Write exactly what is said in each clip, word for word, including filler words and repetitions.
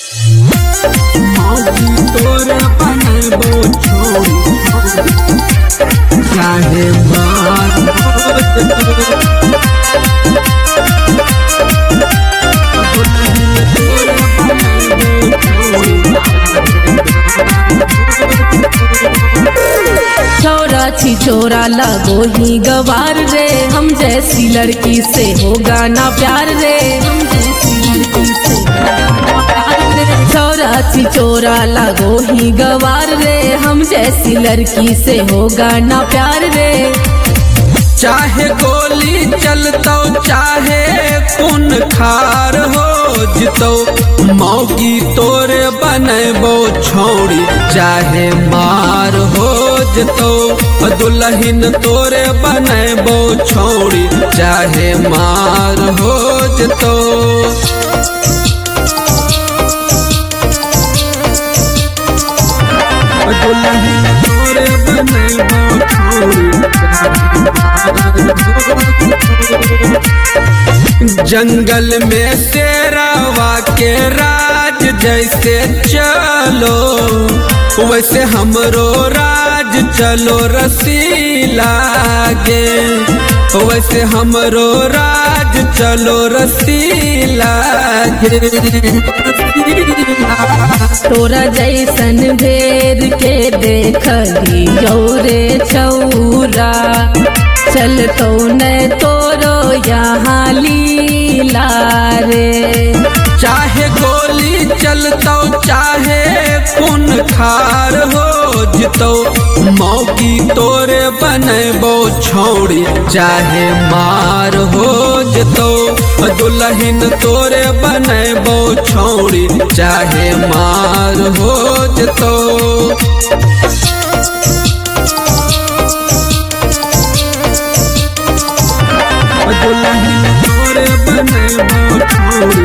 मौगी तोरे बनबो छोड़ी चाहे मार छोरा छी छोरा लगो ही गवार रे, हम जैसी लड़की से होगा ना प्यार रे। हम जैसी लड़की से छोरा छी छोरा लगो ही गवार रे, हम जैसी लड़की से होगा ना प्यार रे। चाहे गोली चलतो चाहे खून खार हो जितो, मौगी तोरे बनबो छोड़ी चाहे मार हो जितो, दुल्हन तोरे बनबो छोड़ी चाहे मार हो जितो। दुल्हन तोरे बनबो छोड़ी जंगल में शेरवा के राज जैसे चलो, वैसे हमरो राज चलो रसीला गे, वैसे हमरो राज चलो रसीला गे। तोरा जैसन भेद के देखली यौरे छौरा, चलतो न तोरो यहाँ लीला रे। चाहे गोली चलतो चाहे खून खार हो जितो, मौगी तोरे बनबो छोड़ी चाहे मार हो जितो, दुल्हन तोरे बनबो छोड़ी चाहे मार हो जितो। दुल्हन तोरे बनबो छोड़ी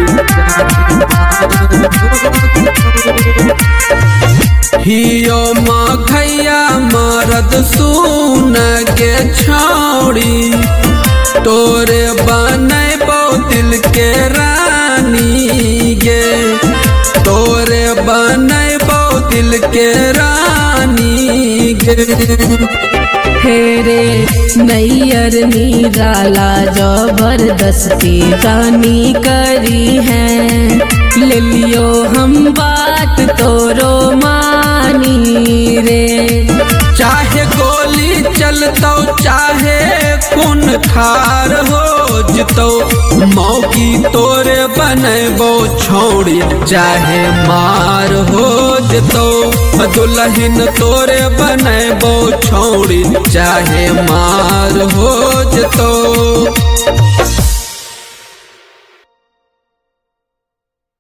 हियो मघैया मरद सुन के छोड़ी, तोरे बनबो दिल के रानी गे, तोरे बनबो दिल के रानी गे। हेरे नैयर निराला जबरदस्ती जानी करी है, ले लियो हम बात तोरो मानी रे। चाहे गोली चलतो चाहे खून खार हो जितो, मौगी तोरे बनबो छोड़ी चाहे मार हो जितो, दुल्हन तोरे बनबो छोड़ी चाहे मार हो जितो।